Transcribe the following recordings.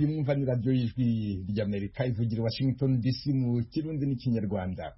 iyi mwumva ni radiyo y'ijwi ry'Amerika ivugira i Washington DC mu Kirundi n'Ikinyarwanda.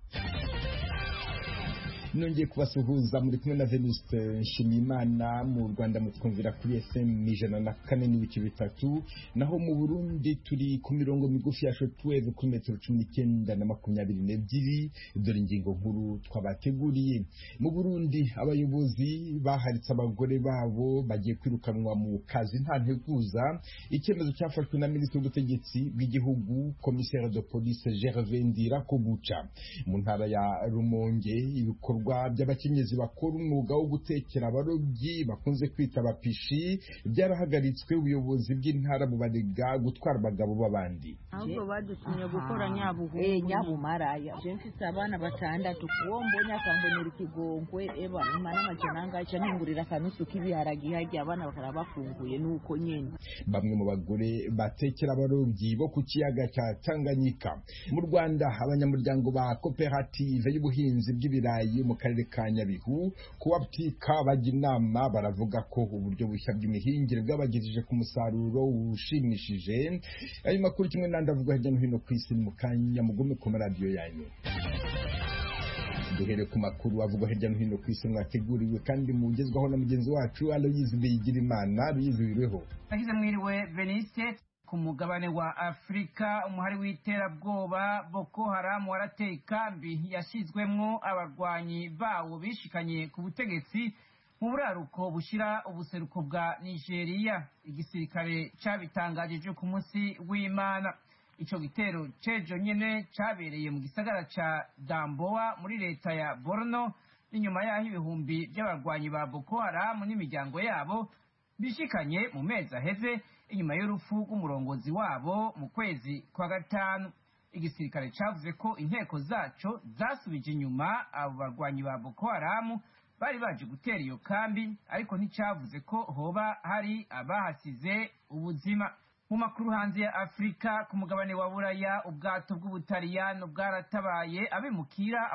Nongeye kubasuhuza muri kumwe na Venuste Nshimiyimana. Mu Rwanda mutwumvira kuri FM 104.3, naho mu Burundi turi ku mirongo migufi ya shortwave kuri metero 19 na 22. Dore ingingo nkuru twabateguriye. Mu Burundi abayobozi baharitse abagore babo bagiye kwirukanwa mu kazi nta nteguza. Icyemezo cyafashwe na Minisitiri w'Ubutegetsi bw'igihugu Commissaire de Police Gervais Ndirakobuca. Mu ntara ya Rumonge ibikorwa by'abakenyezi bakora umwuga wo gutekera abarobyi bakunze kwita abapishi byarahagaritswe. Ubuyobozi bw'intara bubarega gutwara abagabo b'abandi. Ahubwo badutumye gukora nyabumaraya. Je mfite abana batandatu, uwo mbonye akambonera ikigongwe eba imana amajananga aca ntungurira akanusu k'ibiharagi hajya abana bakara bafunguye nuko nyene. Bamwe mu bagore batekera abarobyi bo ku kiyaga cya Tanganyika. Mu Rwanda abanyamuryango ba koperative y'ubuhinzi bw'ibirayi mu karere ka Nyabihu kuwabtika bajya inama baravuga ko uburyo bushya bw'imihingire bwabagejeje ku musaruro ushimishije. Ayo makuru kimwe n'andi avugwa hirya no hino ku isi mu kanya mugume ku maradiyo yanyu. Duhere ku makuru avugwa hirya no hino ku isi mwateguriwe kandi mugezwaho na mugenzi wacu Aloyizi Bigirimana. Biziwireho agize mwiriwe Venice. Ku mugabane wa Afrika umuhari w'iterabwoba Boko Haram warateye ikambi yashizwemwo abarwanyi bawo bishikanye ku butegetsi mu buraruko bushira ubuseruko bwa Nigeria. Igisirikare cabitangaje ku munsi w'Imana. Ico gitero cejo nyene cabereye mu gisagara ca Damboa muri leta ya Borno, inyuma yaho ibihumbi by'abarwanyi ba Boko Haram n'imiryango yabo bishikanye mu mezi aheze inyuma y'urupfu rw'umurongozi wabo mu kwezi kwa gatanu. Igisirikare cavuze ko inteko zaco zasubije inyuma abo barwanyi ba Boko Haram bari baje gutera iyo kambi, ariko nticavuze ko hoba hari abahasize ubuzima. Mu makuru hanze ya Afrika, ku mugabane wa Buraya ubwato bw'Ubutaliyano bwaratabaye abimukira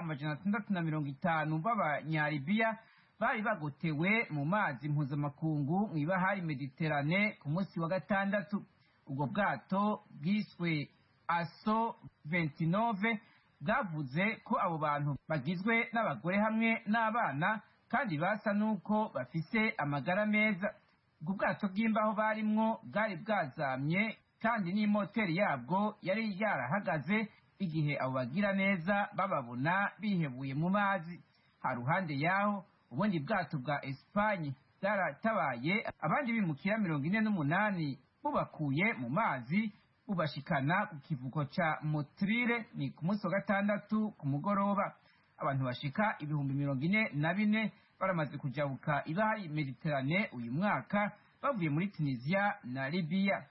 650 b'Abanyalibiya bari bagotewe mu mazi mpuzamakungu mw'ibahari Mediterane ku munsi wa gatandatu. Ubwo bwato bwiswe Aso 29 bwavuze ko abo bantu bagizwe n'abagore hamwe n'abana kandi basa nuko bafise amagara meza. Ubwo bwato bw'imbaho barimwo bwari bwazamye kandi n'imoteri yabwo yari yarahagaze igihe abo bagira neza bababona bihebuye mu mazi. Haruhande yaho ubundi bwato bwa Espanye bwaratabaye abandi bimukira 48 bubakuye mu mazi bubashikana ku kivuko ca Motrire ni ku munsi wa gatandatu ku mugoroba. Abantu bashika 44,000 baramaze kujabuka ibahari Mediterane uyu mwaka bavuye muri Tunisia na Libya.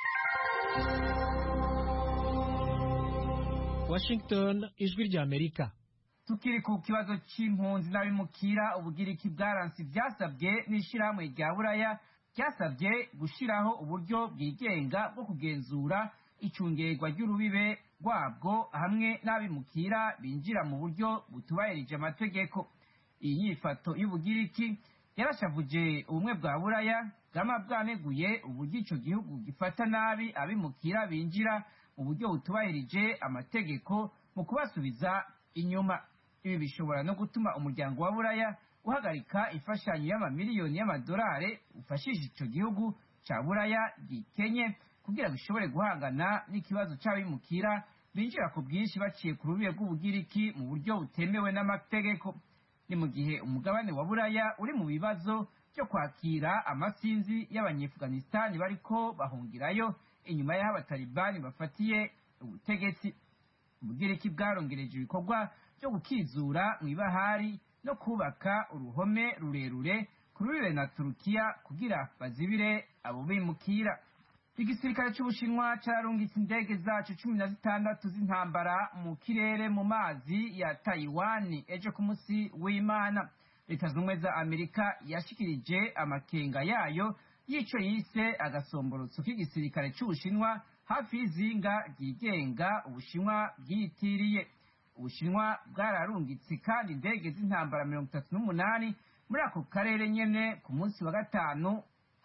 Washington, ijwi rya Amerika. Tukiri ku kibazo c'impunzi n'abimukira, Ubugiriki bwaranse vyasabwe n'ishirahamwe rya Buraya ryasabye gushiraho uburyo bwigenga bwo kugenzura icungerwa ry'urubibe rwabwo hamwe n'abimukira binjira mu buryo butubahirije amategeko. Iyi nyifato y'Ubugiriki yarashavuje ubumwe bwa Buraya bwama bwaneguye uburyo ico gihugu gifata nabi abimukira binjira mu buryo butubahirije amategeko mu kubasubiza inyuma. Ibi bishobora no gutuma umuryango wa Buraya uhagarika imfashanyo y'amamiliyoni y'amadolari ufashije ico gihugu ca Buraya gikenye kugira bishobore guhangana n'ikibazo c'abimukira binjira ku bwinshi baciye ku rubibe rw'Ubugiriki mu buryo butemewe n'amategeko. Ni mu gihe umugabane wa Buraya uri mu bibazo byo kwakira amasinzi y'Abanyefuganistani bariko bahungirayo inyuma y'aho abatalibani bafatiye ubutegetsi. Ubugiriki bwarongereje ibikorwa byo gukizura mw'ibahari no kubaka uruhome rurerure ku rubibe na Turukiya kugira bazibire abo bimukira. Igisirikare c'Ubushinwa carungitse indege zacu 16 z'intambara mu kirere mu mazi ya Taiwan ejo ku munsi w'Imana. Leta z'Ubumwe za Amerika yashikirije amakenga yayo y'ico yise agasomborotso k'igisirikare c'Ubushinwa hafi y'izinga ryigenga Ubushinwa bwitiriye. Ubushinwa bwararungitse kandi indege z'intambara 38 muri ako karere nyene ku munsi wa gatanu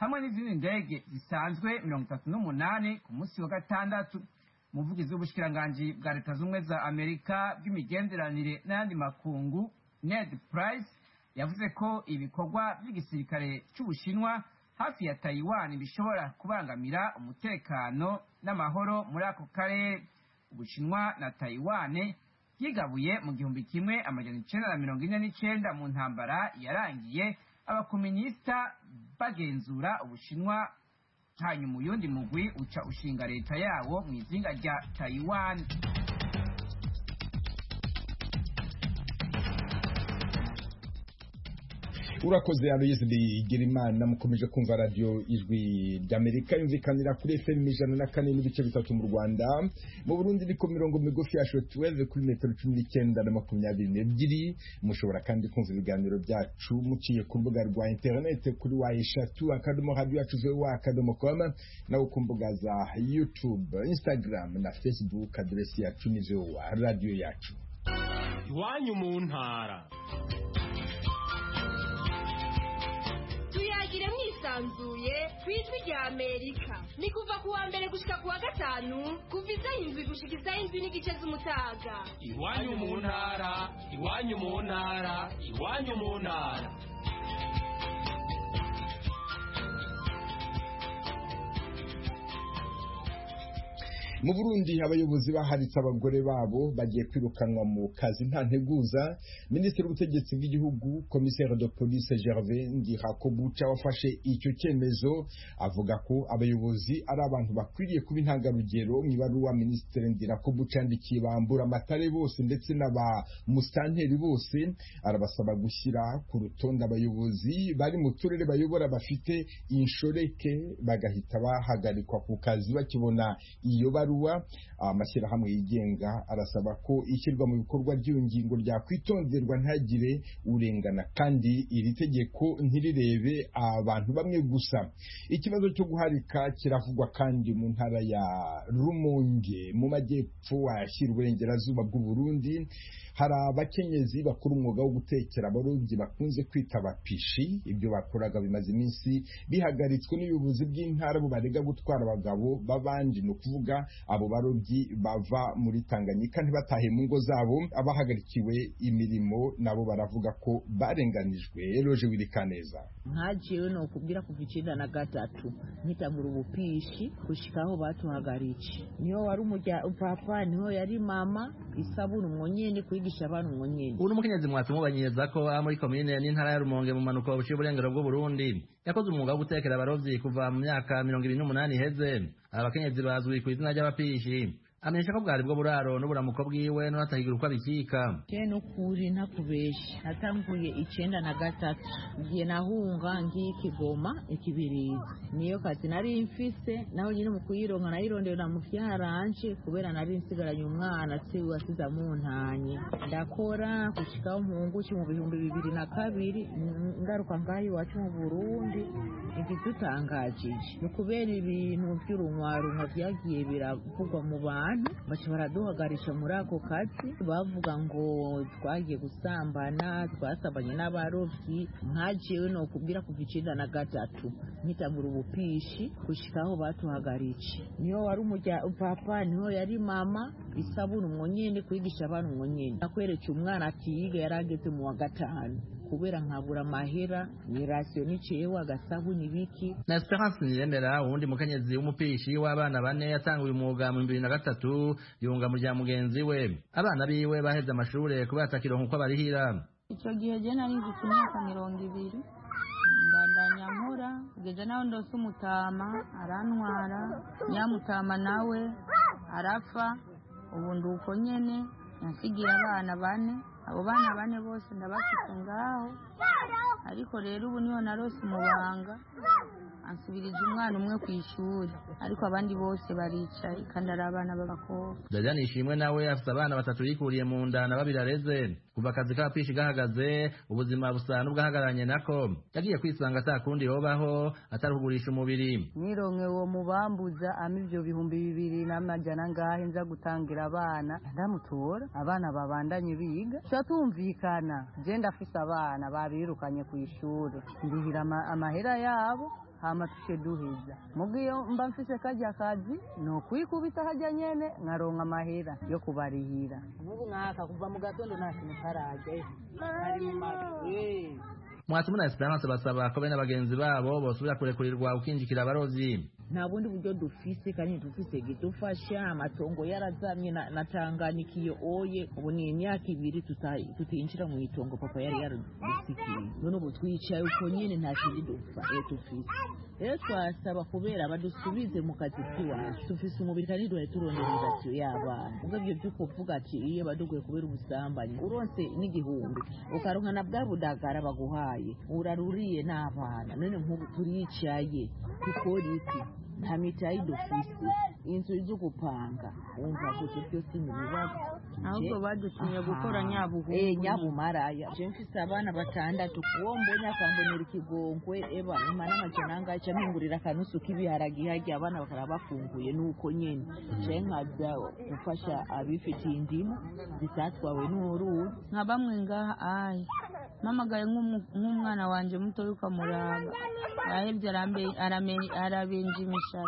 hamwe n'izindi ndege zisanzwe 38 ku munsi wa gatandatu. Umuvugizi w'ubushikiranganji bwa Leta Zunze za Amerika bw'imigenderanire n'ayandi makungu Ned Price yavuze ko ibikorwa by'igisirikare cy'Ubushinwa hafi ya Taiwan bishobora kubangamira umutekano n'amahoro muri ako karere. Ubushinwa na Taiwan yigabuye mu 1949 mu ntambara yarangiye abakomunisita bagenzura Ubushinwa, hanyuma uyundi mugwi uca ushinga leta yawo mu izinga rya Taiwan. Urakoze Aloyse Bigirimana. Mukomeje kumva radio Ijwi ry'Amerika yumvikanira kuri FM 104.3 mu Rwanda. Mu Burundi ni ku mirongo migufi ya shortwave kuri metero 19 na 22. Mushobora kandi kumva ibiganiro byacu muciye ku rubuga rwa internet kuri wa@radio.com na ku mbuga za YouTube, Instagram na Facebook. Adresi yacu ni radio yacu. Iwanyu mu ntara. Tuyagire mwisanzuye kw'Ijwi ry'Amerika. Ni kuva kuwa mbere gushika kuwa gatanu kuva izayindwi gushika izayindwi n'igice z'umutaga. Iwanyu mu ntara, iwanyu mu ntara, iwanyu mu ntara. Mu Burundi abayobozi baharitse abagore babo bagiye kwirukanwa mu kazi nta nteguza. Minisitiri w'ubutegetsi bw'igihugu Commissaire de Police Gervais Ndirakobuca wafashe icyo cyemezo avuga ko abayobozi ari abantu bakwiriye kuba intangarugero. Mu ibaruwa Minisitiri Ndirakobuca yandikiye bambura amatare bose ndetse n'aba mustanteri bose arabasaba gushyira ku rutonde abayobozi bari mu turere bayobora bafite inshoreke bagahita bahagarikwa ku kazi bakibona iyo amashyirahamwe yigenga arasaba ko ishyirwa mu bikorwa ry'ingingo ryakwitonderwa ntagire urengana kandi iri tegeko ntirirebe abantu bamwe gusa. Ikibazo cyo guharika kiravugwa kandi mu ntara ya Rumonge mu majyepfo ashyira uburengerazuba bw'u Burundi. Hari abakenyezi bakora umwuga wo gutekera abarobyi bakunze kwita abapishi. Ibyo bakoraga bimaze iminsi bihagaritswe n'ubuyobozi bw'intara bubarega gutwara abagabo babandi, no kuvuga abo barobyi bava muri Tanganyika ntibatahe mu ngo zabo. Abahagarikiwe imirimo nabo baravuga ko barenganijwe. Eloge Wirikaneza. Nkajewe no kubwira kuva 1993 nkitangura ubupishi gushikaho batuhagaritse. Niyo wari umujya papa, niho yari mama, isabuni umwonyene kwigisha abantu umwonyene. Uno mukenyezi mwatumubanyiza ko muri komine n'intara ya Rumonge mu manuko buciye uburengero bw'u Burundi yakoze umwuga wo gutekera abarovyi kuva mu myaka 28 iheze. Abakenyezi bazwi ku izina ry'abapishi amenyesha ko bwari bwo buraro n'uburamuko bwiwe n'atahigira uko abikika. Je no kuri ntakubesha natanguye 1993 ngiye nahunga ngiye Kigoma Ikibirizi. Niyo kazi nari mfise naho nyine mu kuyironka nayirondera mu vyaranje kubera nari nsigaranye umwana siwe asiza mu ntanye. Ndakora gushika mpunguki mu 2002 ngaruka ngayi wacu mu Burundi. Igitutangajije ni kubera ibintu by'urunwarunwa byagiye biravugwa mu bantu baca baraduhagarisha muri ako kazi. Bavuga ngo twagiye gusambana, twasabanye n'abarovyi. Nkajewe no kubwira kuva 1993 nkitangura ubupishi gushikaho batuhagaritse. Niyo wari umujya papa, niho yari mama, isabuni umwonyene kwigisha abantu umwonyene. Nakweretse umwana atiyiga yarageze mu wa gatanu kubera nkabura mahera ni ratio niciyeho agasabuni biki. Na Esperance Niremera uwundi mukenyezi w'umupishi w'abana 4 yatanguye umwuga mu 2003 yunga mu rya mugenzi we. Abana biwe baheze amashure kubera atakironka uko barihira. Ico gihe je nari mfite imyaka 20 ndandanya nkora geje naho ndose umutama arantwara, nyamutama nawe arafa. Ubu nduko nyene nasigira abana 4. Abo bana 4 bose ndabafite ngaho, ariko rero ubu niho narose umubanga ansubirije umwana umwe ku ishuri, ariko abandi bose baricaye kandi ari abana b'abakobwa. Dajani Ishimwe nawe afite abana 3 yikuriye mu nda na 2 areze. Kuva akazi k'abapishi gahagaze ubuzima busa n'ubwahagaranye nako yagiye kwisanga atakundi yobaho atari kugurisha umubiri. Nironke uwo mubambuza amivyo 2200 ngahe nza gutangira abana ndamutora abana babandanye biga. Tumvikana je ndafise abana babirukanye ku ishuri ndihira amahera yabo hama tuce duheza mugiyo mba mfise kajya kazi no kwikubita hajya nyene nkaronka amahera yo kubarihira ubu nkaka kuva mu gatondo nta kintu karaje ari mu mazi Mwatumuna Esperance basaba ko bene abagenzi babo bosubira kurekurirwa ukinjikira abarovyi nta bundi buryo dufise kandi dufise gidufasha amatongo yarazamye natanganikiye oye ubu ni imyaka 2 tutinjira mu itongo papa yari yarusikiye none ubu twicaye uko nyene nta kindi dufise rero twasaba kubera badusubize mu kazi kiwacu dufise umubiri kandi duhe turondereza y'abana ubwo byo byukuvuga ati iyo baduguye kubera ubusambanyi uronse n'igihumbi ukaronka na bwa budagara baguhaye uraruriye n'abana none nk'ubu turicaye tukora iki nta mitayi dufise inzu zo gupanga umva ko cyose ni bibazo ahubwo badutumye gukora nyabumaraya je mfise abana 6 uwo mbonye akambonera ikigongwe eba imana amajananga aca mpingurira kanusu k'ibiharagi hajya abana bakara bafunguye nuko nyene je nkaza gufasha abifitiye indimu zitatwawe n'uruzi nka bamwe ngaha ayi mamagaye nk'umwana wanje muto yuko amuraba yahebye arabenjimisha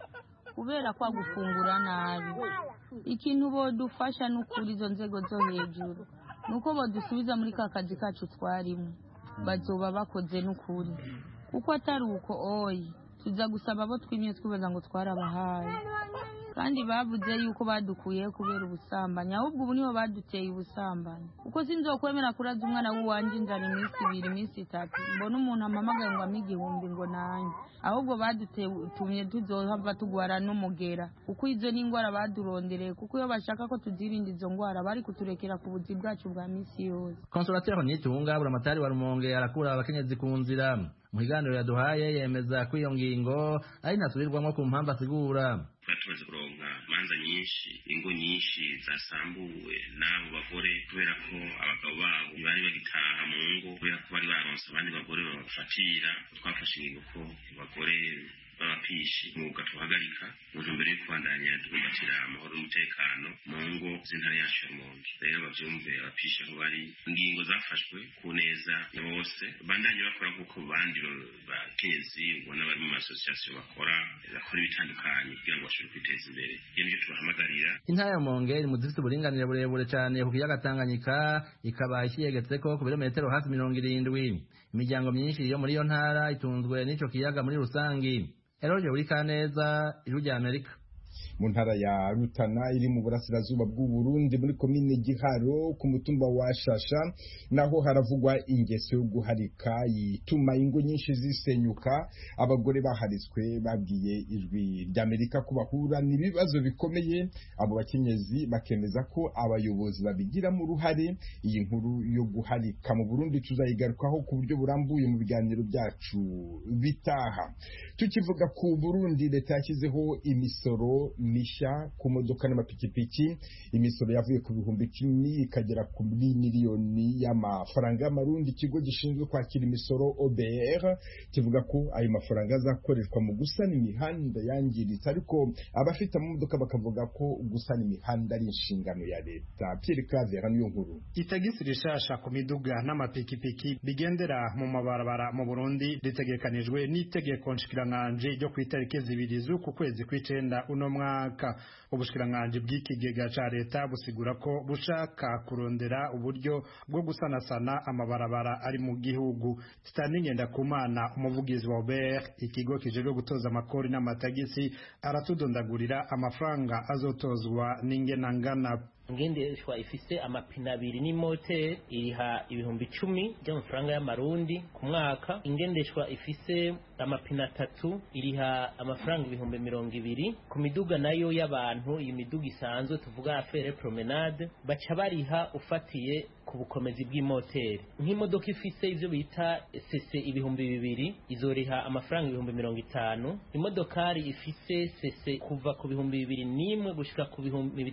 kubera kwa gufungura nabi ikintu bodufasha n'ukuri izo nzego zo hejuru nuko bodusubiza muri ka kazi kacu twarimo bazoba bakoze n'ukuri kuko atari uko oyi tuza gusaba abo twimye twibaza ngo twarabahaye kandi bavuze yuko badukuye kubera ubusambanyi ahubwo ubu niho baduteye ubusambanyi kuko sinzokwemera kuraza umwana w'uwanje inzara iminsi 2 iminsi 3 mbona umuntu amamagaye ngo amigihumbi ngo nanye ahubwo badutumye tuzohava tugwara n'umugera kuko izo ni ingwara badurondereye kuko iyo bashaka ko tuzirinda izo ngwara bari kuturekera ku buzi bwacu bwa misi yose. Consolateur Nitunga buramatari wa Rumonge arakura abakenyezi ku nzira mu kiganiro yaduhaye yemeza ko iyo ngingo ari ntasubirwamo ku mpamvu asigura tumaze kuronka manza nyinshi ingo nyinshi zasambuwe n'abo bagore kubera ko abagabo babo bari bagitaha mu ngo kubera ko bari baronse abandi bagore babafatira twafashe ingingo ko abagore babapishi mwuga tuhagarika mu mbere yo kubandanya tugumbatira amahoro n'umutekano mu ngo z'intara yacu ya Rumonge rero bavyumve abapishi aho bari ingingo zafashwe ku neza ya bose bandanye bakora kuko bandi bakenyezi ubona bari mu association bakora ibitandukanye kugira ngo bashobore kwiteza imbere iyo niyo tubahamagarira. Intara ya Rumonge iri mu zifite uburinganire burebure cyane ku kiyaga Tanganyika ikaba ishiyegetseko ku birometero hafi 70. Imiryango myinshi yo muri iyo ntara itunzwe n'ico kiyaga muri rusangi. Eroje uri Kaneza, Ijwi rya Amerika. Mu ntara ya Rutana iri mu burasirazuba bw'u Burundi muri komine Giharo ku mutumba wa Shasha naho haravugwa ingeso yo guharika yituma ingo nyinshi zisenyuka. Abagore baharitswe babwiye Ijwi rya Amerika ko bahura n'ibibazo bikomeye. Abo bakenyezi bakemeza ko abayobozi babigiramo uruhare. Iyi nkuru yo guharika mu Burundi tuzayigarukaho ku buryo burambuye mu biganiro byacu bitaha. Tukivuga ku Burundi, leta yashyizeho imisoro mishya ku modoka n'amapikipiki. Imisoro yavuye ku 10,000 ikagera ku miliyoni y'amafaranga y'amarundi. Ikigo gishinzwe kwakira imisoro OBR kivuga ko ayo mafaranga azakoreshwa mu gusana imihanda yangiritse, ariko abafite amamodoka bakavuga ko gusana imihanda ari inshingano ya leta. Pierre Claver niyo nkuru. Itagisi rishasha ku miduga n'amapikipiki bigendera mu mabarabara mu Burundi ritegekanijwe n'itegeko nshikiranganje ryo ku itariki 2 z'uku kwezi kw'icenda uno mwaka. Ubushikiranganje bw'ikigega ca leta busigura ko bushaka kurondera uburyo bwo gusanasana amabarabara ari mu gihugu. Stanley Ngendakumana, umuvugizi wa OBR, ikigo kijejwe gutoza amakori n'amatagisi, aratudondagurira amafaranga azotozwa n'ingenangana. Ngendeshwa ifise amapina 2 n'imote iriha 10,000 by'amafaranga y'amarundi ku mwaka. Ingendeshwa ifise amapina 3 iriha amafaranga 20,000. Ku miduga nayo y'abantu, iyi miduga isanzwe tuvuga affaire promenade, baca bariha ufatiye ku bukomezi bw'imoteri. Nk'imodoka ifise ivyo bita cc 2,000 izoriha amafaranga 50,000. Imodokari ifise cc kuva ku 2,001 gushika ku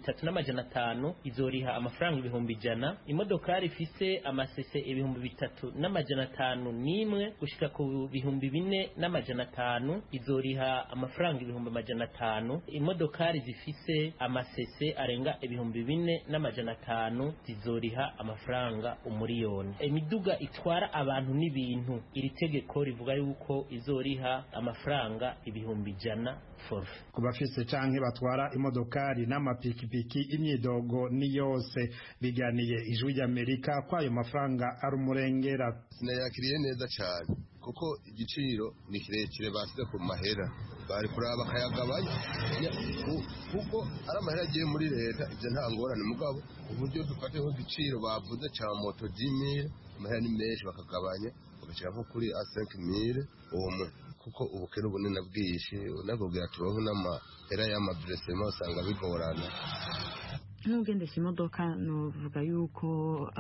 3,500 izoriha amafaranga 100,000. Imodokari ifise amasese 3,500 n'imwe gushika ku 4,500 izoriha amafaranga 4,500. Imodokari zifise amasese arenga 4,500 zizoriha amafaranga amafaranga umuriyoni. Imiduga itwara abantu n'ibintu, iri tegeko rivuga yuko izoriha amafaranga 100 forfe. Ku bafise canke batwara imodokari n'amapikipiki imyidogo ni yose. Biganiye Ijwi ry'Amerika ko ayo mafaranga ari umurengera. Sinayakiriye neza cyane kuko igiciro ni kirekire basize ku mahera, bari kuraba bakayagabanya kuko ari amahera agiye muri leta. Ibyo nta ngorane, mugabo uburyo dufate nk'igiciro bavuze cya moto 10,000, amahera ni menshi, bakagabanya bagashyira nko kuri 5,000 umwe, kuko ubukene bunini bwinshi unakubwira turonke n'amahera y'amaburesema usanga bigorana. Nk'ugendesha imodoka novuga yuko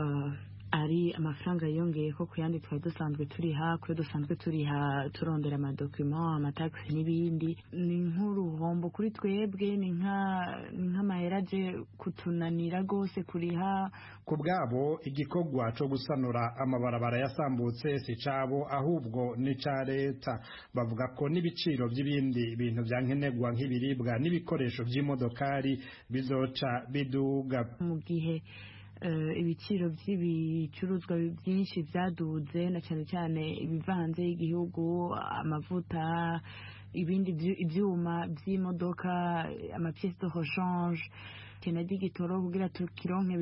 ari amafaranga yongeye ko kuyandi twari dusanzwe turiha, kuyo dusanzwe turiha turondera amadokima, amataxi n'ibindi. Ni nk'uruhombo kuri twebwe, ni nk'amahera aje kutunanira gose kuriha. Ku bwabo igikorwa cyo gusanura amabarabara yasambutse si cabo ahubwo ni ca leta. Bavuga ko n'ibiciro by'ibindi bintu byankenegwa nk'ibiribwa n'ibikoresho by'imodokari bizoca biduga. Mu gihe ibiciro by'ibicuruzwa byinshi byaduze, na cyane cyane ibiva hanze y'igihugu, amavuta, ibindi ibyuma by'imodoka, amapièces de rechange, kenadi gitoro kugira tukironke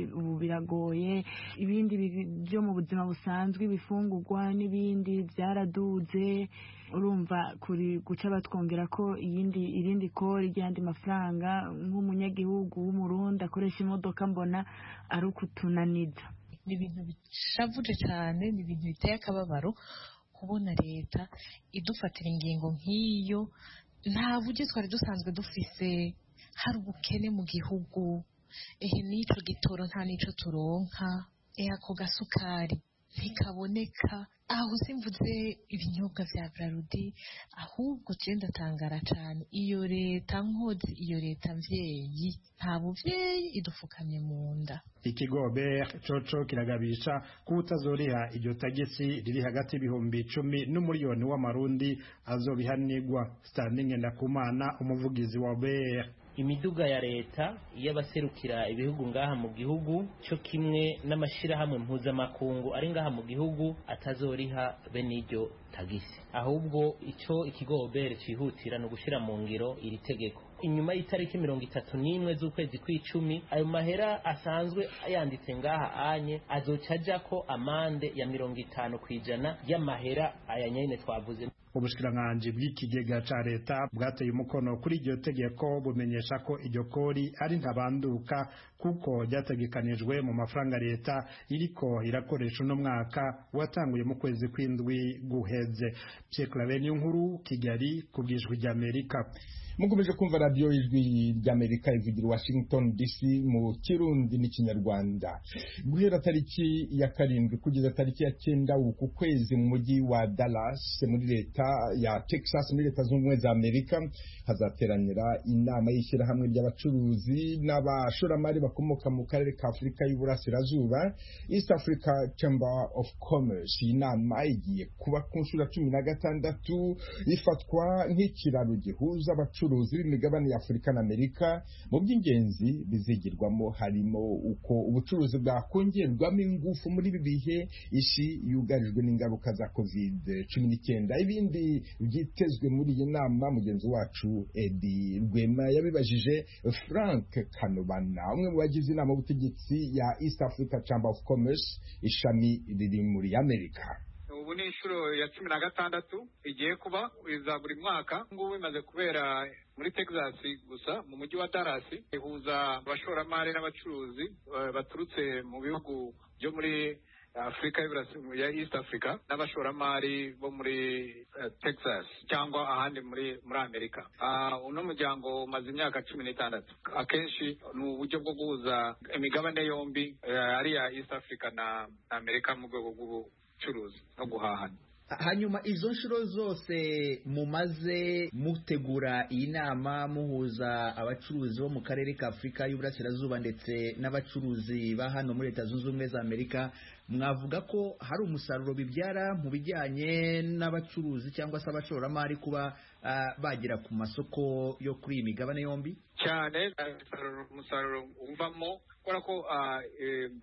biragoye. Ibindi byo mu buzima busanzwe, ibifungurwa n'ibindi byaraduze. Urumva kuri guca batwongera ko irindi kori ryandi mafaranga. Nk'umunyagihugu w'umurundi akoresha imodoka mbona ari ukutunaniza. Ni ibintu bishavuje cyane, ni ibintu biteye akababaro kubona leta idufatira ingingo nk'iyo. Nta buryo twari dusanzwe dufise, hari ubukene mu gihugu, n'ico gitoro nta nico turonka, ako gasukari ntikaboneka. Aho simvuze ibinyobwa vya Braludi, ahubwo je ndatangara cyane. Iyo leta nkozi, iyo leta mvyeyi, nta buvyeyi idufukamye mu nda. Ikigo BR coco kiragabisha kutazoriha iryo tagisi riri hagati y'ibihumbi 10 n'umuriyoni w'amarundi azobihanirwa. Standing Ndakumana, umuvugizi wa BR. Imiduga ya leta y'abaserukira ibihugu ngaha mu gihugu cyo kimwe n'amashirahamwe mpuzamakungu ari ngaha mu gihugu atazoriha bene iryo tagisi, ahubwo icyo ikigo OBR cihutira no gushira mu ngiro iri tegeko. Inyuma y'itariki 31 z'ukwezi kw'icumi, ayo mahera asanzwe yanditse ngaha anye azocaja ko amande ya 50% y'amahera aya nyene twavuze. Ubushikiranganji bw'ikigega ca leta bwateye umukono kuri iryo tegeko bumenyesha ko iryo kori ari ntabanduka kuko ryategekanijwe mu mafaranga leta iriko irakoresha uno mwaka watanguye mu kwezi kw'indwi guheze. Pierre Claver Nkuru, Kigali, ku bw'Ijwi ry'Amerika. Mukomeje kumva radio Ijwi ry'Amerika ivugira Washington DC mu Kirundi n'Ikinyarwanda. Guhera tariki ya 7 kugeza tariki ya 9 uku kwezi mu mujyi wa Dallas muri leta ya Texas muri leta z'ubumwe za Amerika hazateranira inama y'ishyirahamwe ry'abacuruzi n'abashoramari bakomoka mu karere ka Afurika y'Uburasirazuba, East Africa Chamber of Commerce. Inama igiye kuba ku nshuro 16 ifatwa nk'ikiraro gihuza abacuruzi b'imigabane ya Afurika na Amerika. Mu by'ingenzi bizigirwamo harimo uko ubucuruzi bwakongerwamo ingufu muri ibi bihe isi yugarijwe n'ingaruka za COVID-19. Ibindi byitezwe muri iyi nama mugenzi wacu Edi Rwema yabibajije Frank Kanobana, umwe mu bagize inama y'ubutegetsi ya East Africa Chamber of Commerce ishami riri muri Amerika. Ubu ni inshuro ya 16 igiye kuba iza buri mwaka. Ngubu imaze kubera muri Texas gusa mu mujyi wa Dallas, ihuza abashoramari n'abacuruzi baturutse mu bihugu byo muri Afrika ya East Africa n'abashoramari bo muri Texas cyangwa ahandi muri Amerika. Uno muryango umaze imyaka 16. Akenshi ni uburyo bwo guhuza imigabane yombi ari ya East Africa na Amerika mu rwego rw'ubucuruzi no guhahana. Hanyuma izo nshuro zose mumaze mutegura iyi nama muhuza abacuruzi bo mu karere ka Afurika y'Uburasirazuba ndetse n'abacuruzi ba hano muri Leta Zunze Ubumwe za Amerika, mwavuga ko hari umusaruro bibyara mu bijyanye n'abacuruzi cyangwa se abashoramari kuba bagera ku masoko yo kuri iyi migabane yombi? Cyane umusaruro uvamo kubera ko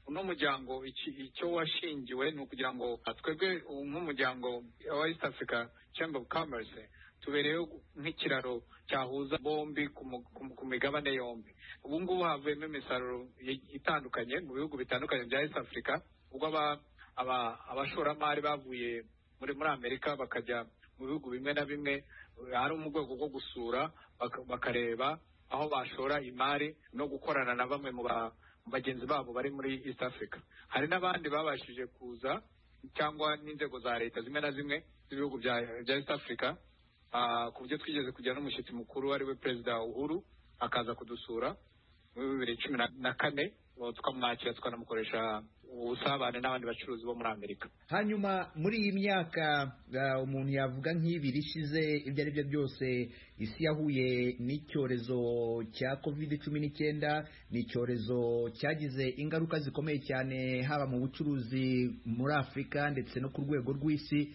uno muryango icyo washingiwe ni ukugira ngo twebwe nk'umuryango wa East Africa Chamber of Commerce tubereyeho nk'ikiraro cyahuza bombi ku migabane yombi. Ubu ngubu havuyemo imisaruro itandukanye mu bihugu bitandukanye bya East Africa, ubwo abashoramari bavuye muri Amerika bakajya mu bihugu bimwe na bimwe, hari mu rwego rwo gusura bakareba aho bashora imari no gukorana na bamwe mu bagenzi babo bari muri East Africa. Hari n'abandi babashije kuza cyangwa n'inzego za leta zimwe na zimwe z'ibihugu bya East Africa, ku buryo twigeze kujya n'umushyitsi mukuru ari we Perezida Uhuru akaza kudusura muri 2014, tukamwakira tukanamukoresha ubusabane n'abandi bacuruzi bo muri Amerika. Hanyuma muri iyi myaka umuntu yavuga nk'ibiri ishize, ibyo ari byo byose isi yahuye n'icyorezo cya COVID-19, ni icyorezo cyagize ingaruka zikomeye cyane haba mu bucuruzi muri Afurika ndetse no ku rwego rw'isi.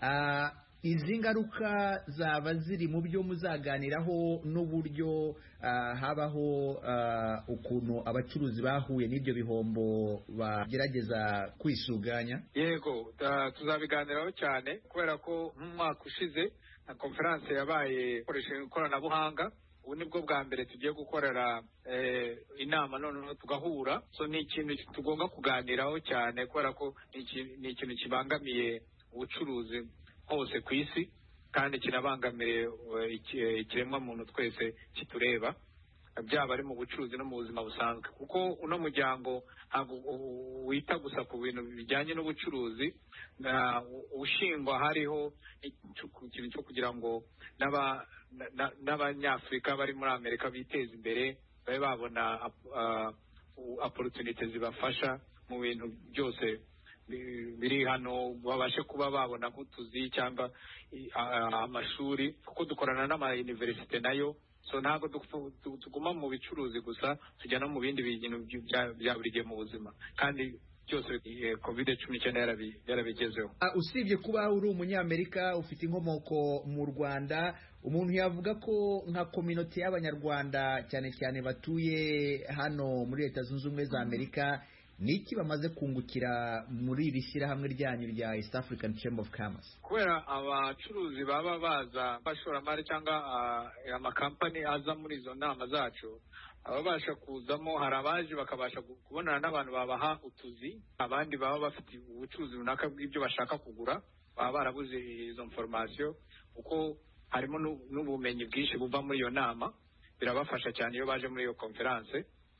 Izi ngaruka zaba ziri mu byo muzaganiraho n'uburyo habaho ukuntu abacuruzi bahuye n'ibyo bihombo bagerageza kwisuganya? Yego, tuzabiganiraho cyane kubera ko nk'umwaka ushize na konferanse yabaye ikoresheje ikoranabuhanga. Ubu nibwo bwa mbere tugiye gukorera inama noneho tugahura, so ni ikintu tugomba kuganiraho cyane kubera ko ni ikintu kibangamiye ubucuruzi hose ku isi kandi kinabangamiye ikiremwa muntu twese kitureba, byaba ari mu bucuruzi no mu buzima busanzwe, kuko uno muryango ntabwo wita gusa ku bintu bijyanye n'ubucuruzi. Ushingwa hariho ikintu cyo kugira ngo n'abanyafurika bari muri Amerika biteza imbere, babe babona opportunity zibafasha mu bintu byose biri hano, babashe kuba babona nk'utuzi cyangwa amashuri, kuko dukorana n'ama-university nayo. So ntabwo tuguma mu bicuruzi gusa, tujya no mu bindi bintu bya buri gihe mu buzima, kandi byose COVID-19 yarabigezeho. Usibye kuba uri umunyamerika ufite inkomoko mu Rwanda, umuntu yavuga ko nka community y'abanyarwanda cyane cyane batuye hano muri Leta Zunze Ubumwe za Amerika, niki bamaze kungukira muri iri shyirahamwe ryanyu rya East African Chamber of Commerce? Kubera abacuruzi baba baza, bashoramari cyangwa amakampani aza muri izo nama zacu, ababasha kuzamo, hari abaje bakabasha kubonana n'abantu babaha utuzi, abandi baba bafite ubucuruzi runaka bw'ibyo bashaka kugura, baba barabuze izo information, kuko harimo n'ubumenyi bwinshi buva muri iyo nama, birabafasha cyane iyo baje muri iyo conference.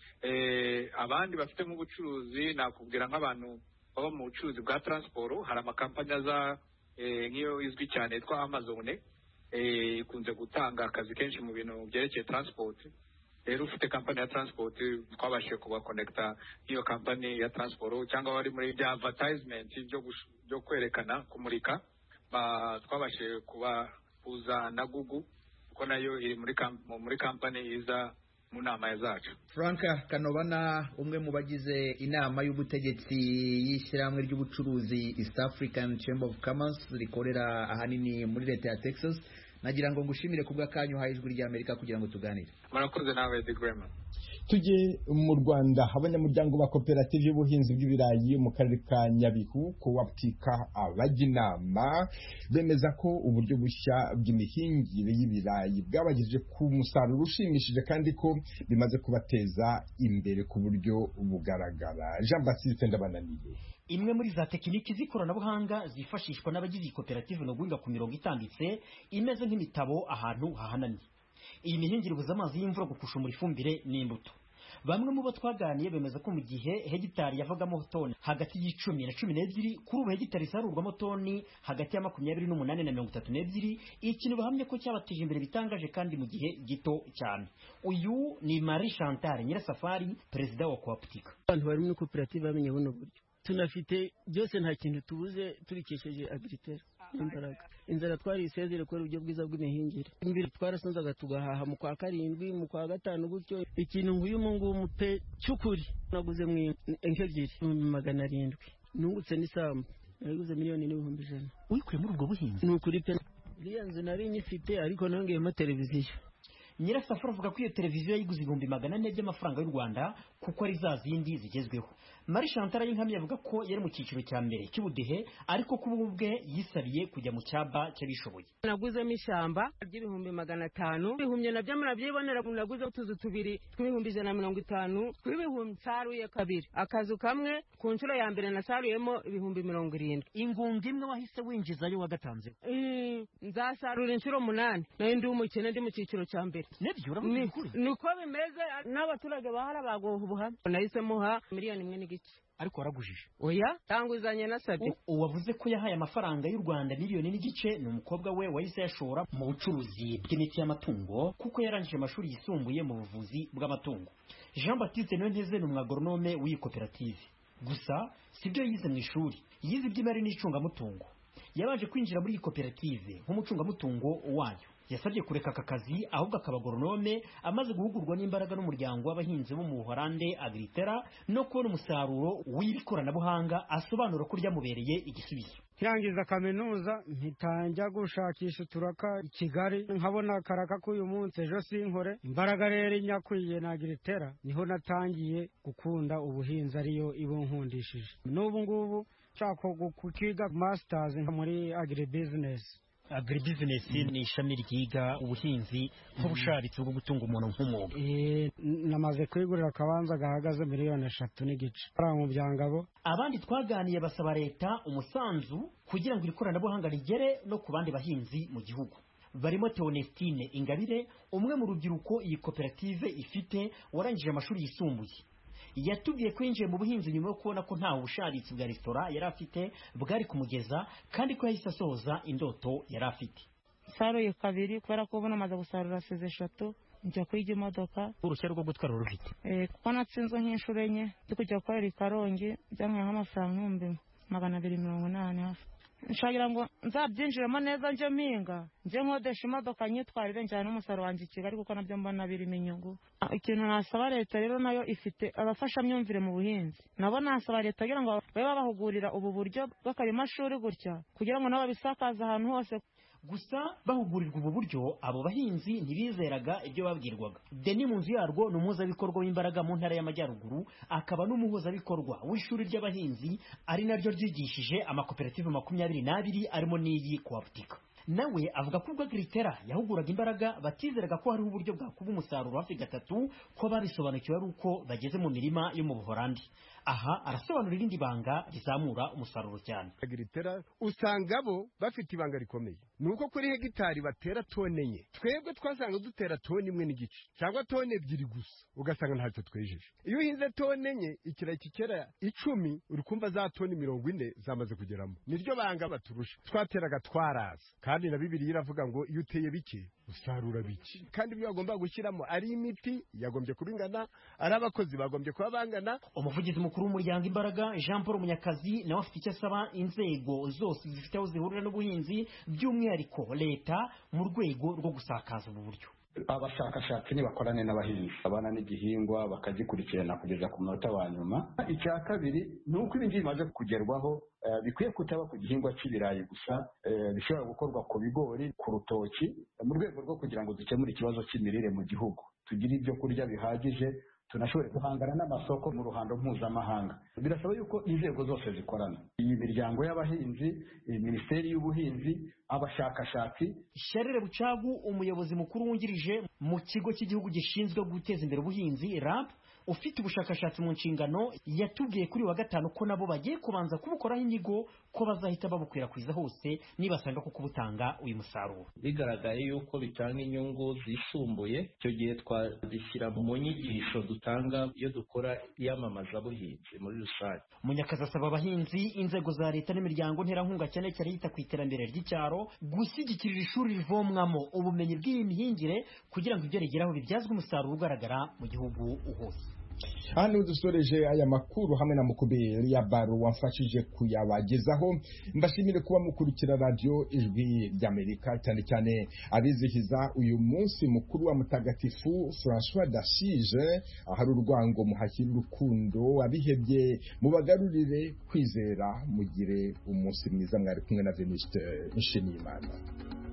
Abandi bafite nk'ubucuruzi, nakubwira nk'abantu baba mu bucuruzi bwa transport, hari amakampani aza nk'iyo izwi cyane yitwa Amazon, ikunze gutanga akazi kenshi mu bintu byerekeye transport. Rero ufite kampani ya transport, twabashije kubakonekta n'iyo kampani ya transport, cyangwa bari muri bya advertisement byo kwerekana, kumurika, twabashije kuza na Google, kuko nayo iri muri kampani iza mu nama zacu. Frank Kanobana, umwe mu bagize inama y'ubutegetsi y'ishyirahamwe ry'ubucuruzi East African Chamber of Commerce rikorera ahanini muri leta ya Texas, nagira ngo ngushimire kubw'akanyu ha Ijwi ry'Amerika kugira ngo tuganire. Murakoze nawe Digrema. Tujye mu Rwanda, abanyamuryango ba koperative y'ubuhinzi bw'ibirayi mu karere ka Nyabihu Cooptica Abajinama bemeza ko uburyo bushya bw'imihingire y'ibirayi bwabagejeje ku musaruro ushimishije kandi ko bimaze kubateza imbere ku buryo bugaragara. Jean Baptiste Ndabananiye. Imwe muri za tekiniki z'ikoranabuhanga zifashishwa n'abagize koperative no guhinga ku mirongo itambitse imeze nk'imitabo ahantu hahanamye. Iyi mihingire ibuza amazi y'imvura gukushumura ifumbire n'imbuto. Bamwe mu bo twaganiye bemeza ko mu gihe hegitari yavagamo toni hagati y'10 na 12, kuri ubu hegitari isarurwamo toni hagati ya 28 na 32, ikintu bahamye ko cyabateje imbere bitangaje kandi mu gihe gito cyane. Uyu ni Marie Chantal Nyirasafari, perezida wa Cooptica. Abantu bari muri koperative bamenye buno buryo tunafite byose, nta kintu tubuze turikesheje agriculture imbaraga. Inzara twari isezere ko uburyo bwiza bw'imihingire. Imbere twarasonzaga tugahaha mu kwa 7, mu kwa 5 gutyo. Ikintu nguyu mungu pe cyukuri naguze mu ebyiri 700, nungutse n'isambu naguze $1,100,000. Wikuye muri ubwo buhinzi? Nukuri pe liyanze nari nyifite, ariko nongeyemo televiziyo. Nyirasafari avuga ko iyo televiziyo yayiguze $400,000 by'amafaranga y'u Rwanda kuko ari za zindi zigezweho. Marie Chantal Yinkamye avuga ko yari mu cyiciro cya mbere cy'ubudehe ariko ko ubu bwe yisabiye kujya mu cyaba cy'abishoboye. Naguzemo ishyamba ry'ibihumbi 500, ibihumbi nabyo murabyibonera, naguze utuzu tubiri tw'ibihumbi 150, tw'ibihumbi saruye kabiri, akazu kamwe ku nshuro ya mbere nasaruyemo ibihumbi 70. Ingunga imwe wahise winjizayo wagatanze? Nzasarura inshuro 8, nayo ndi umukene, ndi mu cyiciro cya mbere. Niko bimeze n'abaturage bahara bagohubuha. Nahisemo ha miliyoni 1 ariko waragujije. Oya, tanguzanye nasabye. Uwavuze ko yahaye amafaranga y'u Rwanda 1,5 miliyoni ni umukobwa we wahise yashora mu bucuruzi bw'imiti y'amatungo kuko yarangije amashuri yisumbuye mu buvuzi bw'amatungo. Jean Baptiste Niyonteze ni umwagoronome w'iyi koperative. Gusa sibyo yize mu ishuri, yize iby'imari n'icungamutungo. Yabanje kwinjira muri iyi koperative nk'umucungamutungo wayo. Yasabye kureka aka kazi ahubwo akaba agoronome amaze guhugurwa n'imbaraga n'umuryango w'abahinzi bo mu Buholande Agritera no kubona umusaruro w'ikoranabuhanga, asobanura ko ryamubereye igisubizo. Kirangiza kaminuza mpitanja gushakisha uturaka i Kigali, nkabona karaka k'uyu munsi ejo sinkore. Imbaraga rero inyakwiye na Agritera niho natangiye gukunda ubuhinzi, ariyo ibunkundishije. N'ubu ngubu nshaka kukiga masters muri agribusiness. Agribusiness ni ishami ryiga ubuhinzi nk'ubusharitsi bwo gutunga umuntu nk'umwuga. Namaze kwigurira akabanza gahagaze 3.5 miliyoni mu Byangabo. Abandi twaganiye basaba leta umusanzu kugira ngo ikoranabuhanga rigere no ku bandi bahinzi mu gihugu. Barimo Theonestine Ingabire, umwe mu rubyiruko iyi koperative ifite, warangije amashuri yisumbuye. Yatubwiye ko yinjiye mu buhinzi nyuma yo kubona ko nta ubusharitsi bwa restaurant yari afite bwari kumugeza, kandi ko yahise asoza indoto yari afite. Saruye kabiri kubera ko ubona amaze gusarura 3 njya kwiga imodoka. Uruhushya rwo gutwara urufite? Kuko natsinze nk'inshuro enye ndi kujya gukorera i Karongi, byankaye nk'amafaranga 280 hafi. Nshagira ngo nzabyinjiremo neza, nje mpinga, nje nkodesha imodoka nyitwarire njyana n'umusaruro wanjye i Kigali kuko nabyo mbona birimo inyungu. Ikintu nasaba leta rero nayo ifite abafashamyumvire mu buhinzi. Nabo nasaba leta kugira ngo babe babahugurira ubu buryo bw'akarimashuri gutya kugira ngo nabo babisakaze ahantu hose. Gusa bahugurirwa ubu buryo abo bahinzi ntibizeraga ibyo babwirwaga. Denis Munzuyarwo ni umuhuzabikorwa w'imbaraga mu ntara y'Amajyaruguru, akaba n'umuhuzabikorwa w'ishuri ry'abahinzi ari naryo ryigishije amakoperative 22 arimo n'iyi Cooptica. Nawe avuga ko ubwo Agritera yahuguraga imbaraga batizeraga ko hariho uburyo bwakuba umusaruro hafi 3 ko babisobanukiwe ari uko bageze mu mirima yo mu Buholandi. Aha arasobanura irindi banga rizamura umusaruro cyane. Agritera usanga bo bafite ibanga rikomeye, nuko kuri hegitari batera tone enye, twebwe twasanga dutera tone 1.5 cyangwa tone 2 gusa, ugasanga ntacyo twejeje. Iyo uhinze tone enye ikirayi kikera 10 uri kumva za tone 40 zamaze kugeramo. Niryo banga baturusha. Twateraga twaraza, kandi na Bibiliya iravuga ngo iyo uteye bike usarura bike, kandi ibyo bagomba gushyiramo ari imiti yagombye kubingana, ari abakozi bagombye kuba bangana. Umuvugizi mukuru w'umuryango Imbaraga Jean Paul Munyakazi nawe afite icyo asaba inzego zose zifite aho zihurira n'ubuhinzi, by'umwihariko leta mu rwego rwo gusakaza ubu buryo. Abashakashatsi nibakorane n'abahinzi abana n'igihingwa bakagikurikirana kugeza ku munota wa nyuma. Icya kabiri ni uko ibingibi bimaze kugerwaho bikwiye kutaba ku gihingwa cy'ibirayi gusa, bishobora gukorwa ku bigori, ku rutoki, mu rwego rwo kugira ngo dukemure ikibazo cy'imirire mu gihugu, tugire ibyo kurya bihagije, tunashobore guhangana n'amasoko mu ruhando mpuzamahanga. Birasaba yuko inzego zose zikorana, iyi miryango y'abahinzi, minisiteri y'ubuhinzi, abashakashatsi. Sharire Bucagu, umuyobozi mukuru wungirije mu kigo cy'igihugu gishinzwe guteza imbere ubuhinzi RAB, ufite ubushakashatsi mu nshingano, yatubwiye kuri wa gatanu ko nabo bagiye kubanza kubukoraho inyigo ko bazahita babukwirakwiza hose nibasanga ko kubutanga uyu musaruro. Bigaragaye yuko bitanga inyungu zisumbuye, icyo gihe twazishyira mu nyigisho dutanga iyo dukora iyamamaza buhinzi muri rusange. Munyakazi asaba abahinzi, inzego za leta n'imiryango nterankunga cyane cyane yita ku iterambere ry'icyaro gushyigikirira ishuri rivomwamo ubumenyi bw'iyi mihingire kugira ngo ibyo rigeraho bibyazwe umusaruro ugaragara mu gihugu hose. Hano dusoreje aya makuru hamwe na Mukuberi ya Baro wamfashije kuyabagezaho. Mbashimire kuba mukurikira radio Ijwi ry'Amerika, cyane cyane abizihiza uyu munsi mukuru wa Mutagatifu François d'Assise, ahari urwango muhashyira urukundo, abihebye mubagarurire kwizera, mugire umunsi mwiza. Mwari kumwe na Venuste Nshimiyimana.